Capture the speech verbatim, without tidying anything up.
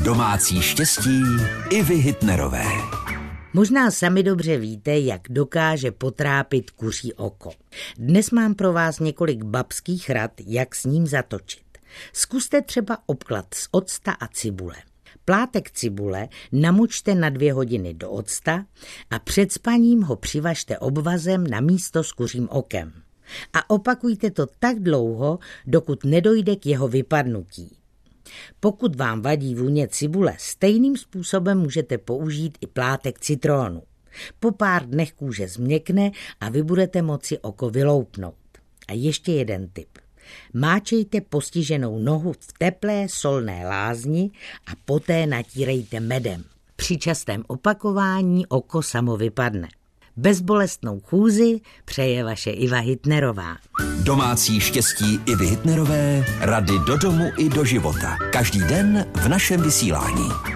Domácí štěstí Ivy Hitnerové. Možná sami dobře víte, jak dokáže potrápit kuří oko. Dnes mám pro vás několik babských rad, jak s ním zatočit. Zkuste třeba obklad z octa a cibule. Plátek cibule namočte na dvě hodiny do octa a před spaním ho přivažte obvazem na místo s kuřím okem. A opakujte to tak dlouho, dokud nedojde k jeho vypadnutí. Pokud vám vadí vůně cibule, stejným způsobem můžete použít i plátek citrónu. Po pár dnech kůže změkne a vy budete moci oko vyloupnout. A ještě jeden tip. Máčejte postiženou nohu v teplé solné lázni a poté natírejte medem. Při častém opakování oko samo vypadne. Bezbolestnou chůzi přeje vaše Iva Hitnerová. Domácí štěstí Ivy Hitnerové, rady do domu i do života. Každý den v našem vysílání.